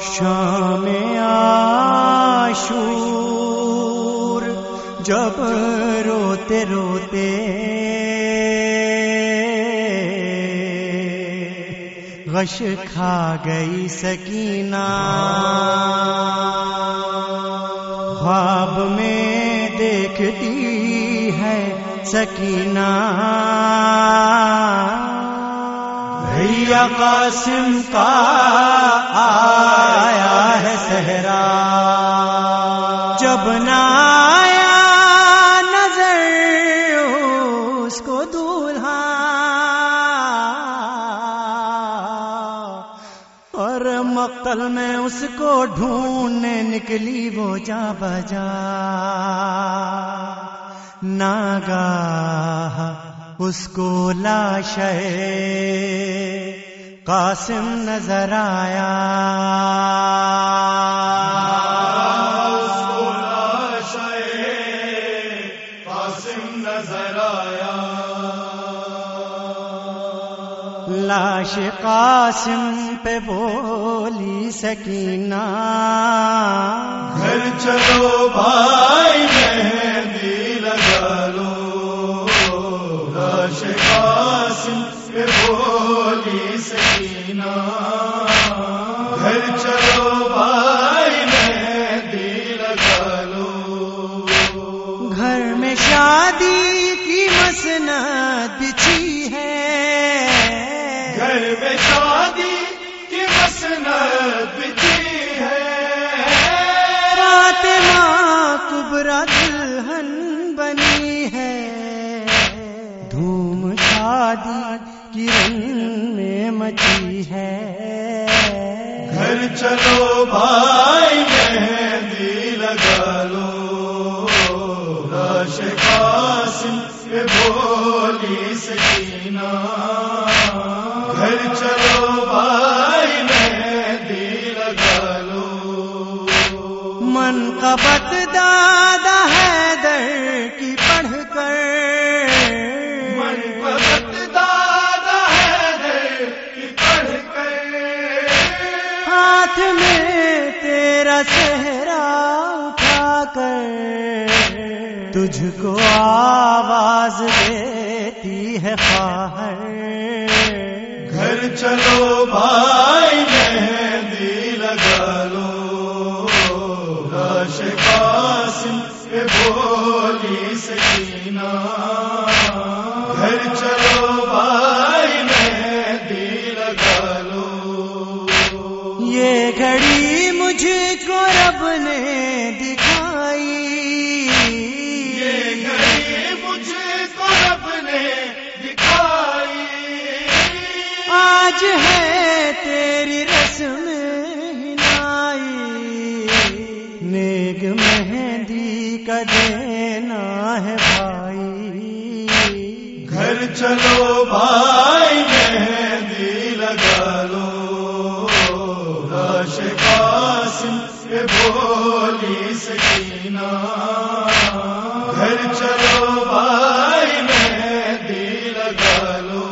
شام عاشور جب روتے روتے غش کھا گئی سکینہ، خواب میں دیکھتی ہے سکینہ بھیا قاسم کا آیا ہے صحرا، جب نہ آیا نظر اس کو دولہا، اور مقتل میں اس کو ڈھونڈنے نکلی وہ جا بجا، ناگاہ اس کو لاشے قاسم نظر آیا، اس کو لاشے قاسم نظر آیا، لاش قاسم پہ بولی سکینہ، گھر چلو بھائی مہندی لگا لو، لاش قاسم پہ بولی سکینہ، گھر چلو بھائی مہندی لگا لو، گھر میں شادی کی مسند بچھی ہے، گھر میں شادی کی مسند بچھی ہے، فاطمہ کبریٰ دلہن بنی ہے، دھوم شادی کی رنگ میں مچی ہے، گھر چلو بھائی مہندی لگا لو، لاش قاسم پہ بولی سکینہ، گھر چلو بھائی مہندی لگا لو، منقبت دادا حیدر کی پڑھ کر، منقبت دادا حیدر کی پڑھ کر، ہاتھ میں تیرا صحرا اٹھا کر، تجھ کو آواز دیتی ہے خواہر، گھر چلو بھائی مہندی لگا لو، لاش قاسم پہ بولی سکینہ، گھر چلو بھائی مہندی لگا لو، یہ گھڑی مجھ کو رب نے دکھائی، یہ گھڑی مجھ کو رب نے دکھائی، آج ہے تیری رسم ہنائی، نیک مہندی کا دینا ہے بھائی، گھر چلو بھائی مہندی لگا لو، لاش قاسم پہ بولی سکینہ، گھر چلو بھائی مہندی لگا لو،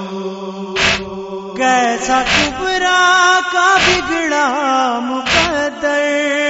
کیسا کبریٰ کا بگڑا مقدر،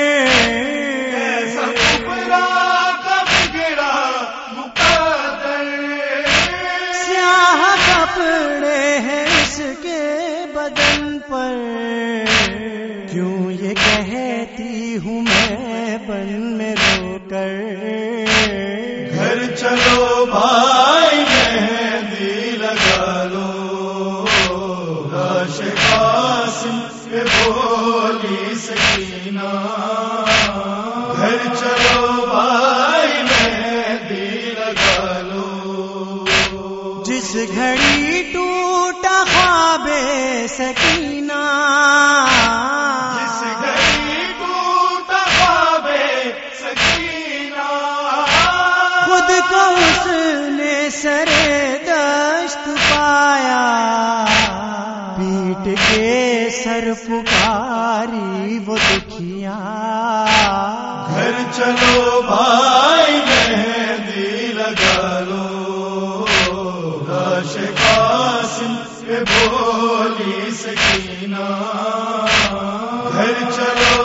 ایسا کبریٰ کا بگڑا مقدر، سیاہ کپڑے ہیں اس کے بدن پر، کیوں یہ کہتی ہوں میں بن میں رو کر، گھر چلو بھائی مہندی لگا لو، لاش قاسم پہ بولی سکینہ، گھر چلو بھائی مہندی لگا لو، جس گھڑی ٹوٹا خواب سکینہ، جس گھڑی ٹوٹا خواب سکینہ، خود کو اس نے سرے دشت پایا، پیٹ کے سر پکاری وہ دکھیا، گھر چلو بھائی مہندی لگا لو، لاش قاسم پہ بولی سکینہ، گھر چلو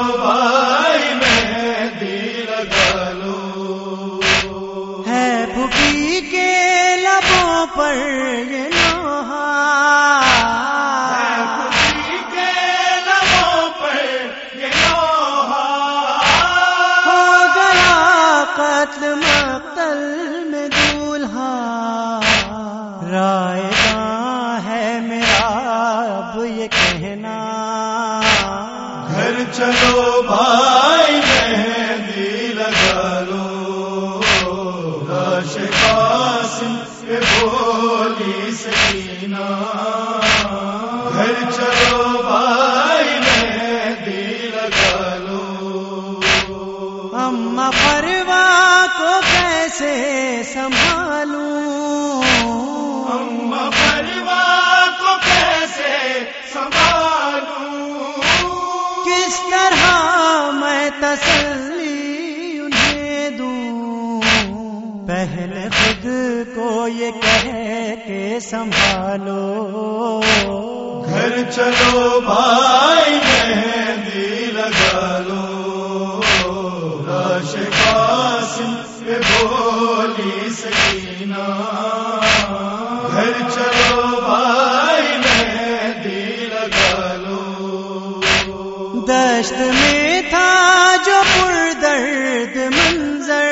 گھر چلو بھائی مہندی لگا لو، لاش قاسم پہ بولی سکینہ، گھر چلو بھائی مہندی لگا لو۔ اماں پروا کو کیسے سنبھالوں، اماں پروا کو کیسے سنبھالوں، کس طرح میں تسلی انہیں دوں، پہلے خود کو یہ کہہ کے سنبھالو، گھر چلو بھائی مہندی لگا لو، لاش قاسم پہ بولی سکینہ، گھر چلو بھائی مہندی لگا لو۔ دشت میں تھا جو پردرد منظر،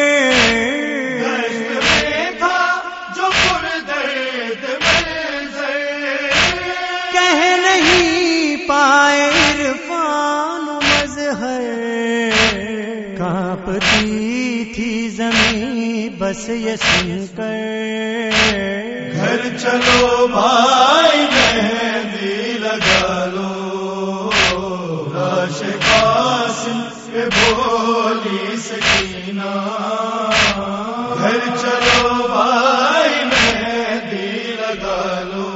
دشت میں تھا جو پردرد منظر، کہہ نہیں پائے عرفان و مظہر، کانپتی تھی زمین بس یہ سن کر، گھر چلو بھائی مہندی لگا لو، لاش قاسم پہ بولی سکینہ، گھر چلو بھائی مہندی لگا لو۔